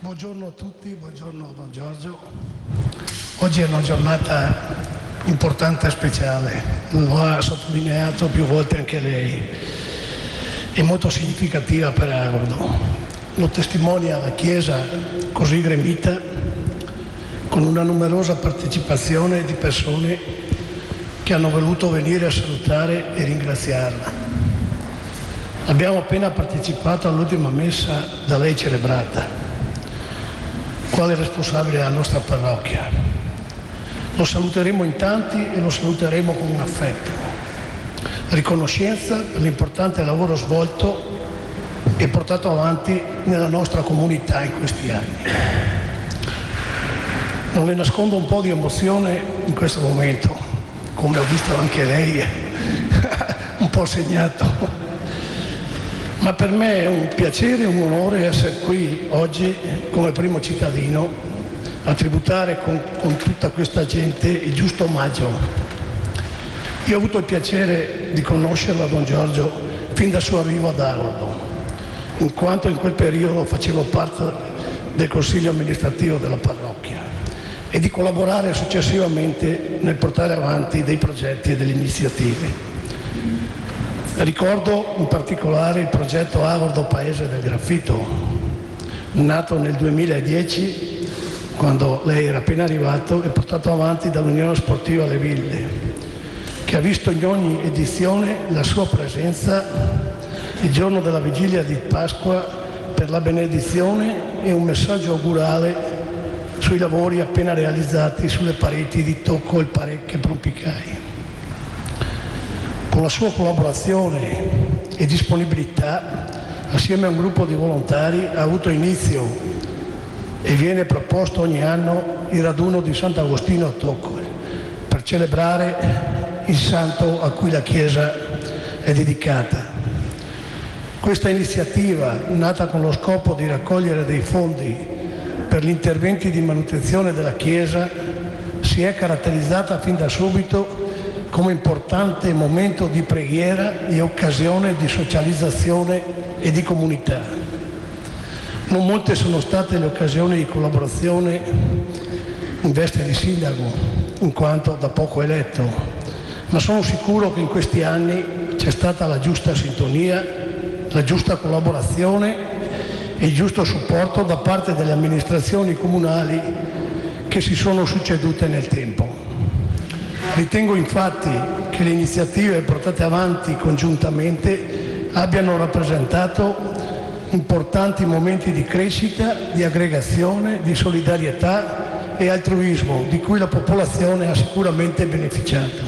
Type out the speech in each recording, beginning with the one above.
Buongiorno a tutti, buongiorno Don Giorgio. Oggi è una giornata importante e speciale, lo ha sottolineato più volte anche lei, è molto significativa per Agordo. Lo testimonia la Chiesa così gremita, con una numerosa partecipazione di persone che hanno voluto venire a salutare e ringraziarla. Abbiamo appena partecipato all'ultima messa da lei celebrata, quale responsabile della nostra parrocchia. Lo saluteremo in tanti e lo saluteremo con un affetto, riconoscenza per l'importante lavoro svolto e portato avanti nella nostra comunità in questi anni. Non le nascondo un po' di emozione in questo momento, come ho visto anche lei, un po' segnato. Ma per me è un piacere e un onore essere qui oggi come primo cittadino a tributare con tutta questa gente il giusto omaggio. Io ho avuto il piacere di conoscerla, Don Giorgio, fin dal suo arrivo ad Agordo, in quanto in quel periodo facevo parte del consiglio amministrativo della parrocchia e di collaborare successivamente nel portare avanti dei progetti e delle iniziative. Ricordo in particolare il progetto Agordo Paese del Graffito, nato nel 2010, quando lei era appena arrivato, e portato avanti dall'Unione Sportiva Le Ville, che ha visto in ogni edizione la sua presenza il giorno della vigilia di Pasqua per la benedizione e un messaggio augurale sui lavori appena realizzati sulle pareti di Tocco e Parecchie Prompicai. Con la sua collaborazione e disponibilità, assieme a un gruppo di volontari, ha avuto inizio e viene proposto ogni anno il raduno di Sant'Agostino a Tocco per celebrare il santo a cui la Chiesa è dedicata. Questa iniziativa, nata con lo scopo di raccogliere dei fondi per gli interventi di manutenzione della Chiesa, si è caratterizzata fin da subito come importante momento di preghiera e occasione di socializzazione e di comunità. Non molte sono state le occasioni di collaborazione in veste di sindaco, in quanto da poco eletto, ma sono sicuro che in questi anni c'è stata la giusta sintonia, la giusta collaborazione e il giusto supporto da parte delle amministrazioni comunali che si sono succedute nel tempo. Ritengo infatti che le iniziative portate avanti congiuntamente abbiano rappresentato importanti momenti di crescita, di aggregazione, di solidarietà e altruismo di cui la popolazione ha sicuramente beneficiato.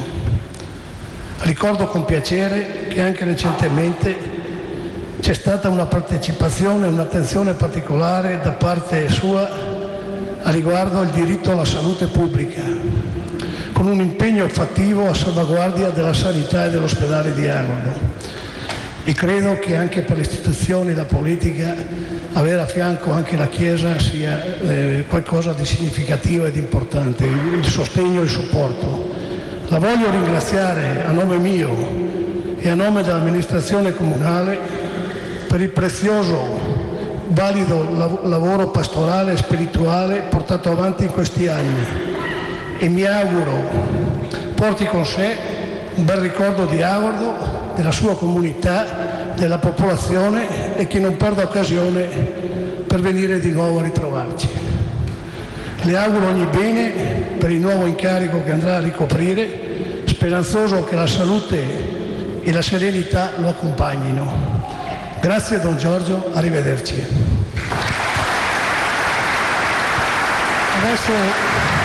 Ricordo con piacere che anche recentemente c'è stata una partecipazione e un'attenzione particolare da parte sua a riguardo al diritto alla salute pubblica, con un impegno fattivo a salvaguardia della sanità e dell'ospedale di Agordo. E credo che anche per le istituzioni e la politica avere a fianco anche la Chiesa sia qualcosa di significativo e di importante, il sostegno e il supporto. La voglio ringraziare a nome mio e a nome dell'amministrazione comunale per il prezioso, valido lavoro pastorale e spirituale portato avanti in questi anni. E mi auguro porti con sé un bel ricordo di Agordo, della sua comunità, della popolazione e che non perda occasione per venire di nuovo a ritrovarci. Le auguro ogni bene per il nuovo incarico che andrà a ricoprire, speranzoso che la salute e la serenità lo accompagnino. Grazie Don Giorgio, arrivederci. Adesso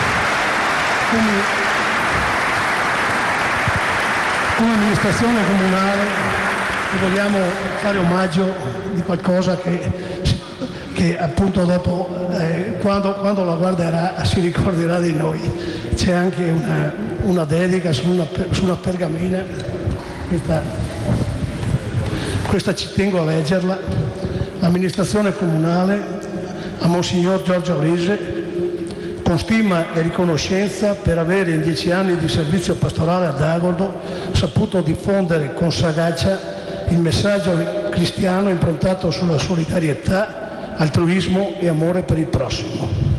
come amministrazione comunale vogliamo fare omaggio di qualcosa che appunto dopo, quando la guarderà, si ricorderà di noi. C'è anche una dedica su una pergamena, questa ci tengo a leggerla. L'amministrazione comunale a Monsignor Giorgio Rise, con stima e riconoscenza per avere in 10 anni di servizio pastorale ad Agordo saputo diffondere con sagacia il messaggio cristiano improntato sulla solidarietà, altruismo e amore per il prossimo.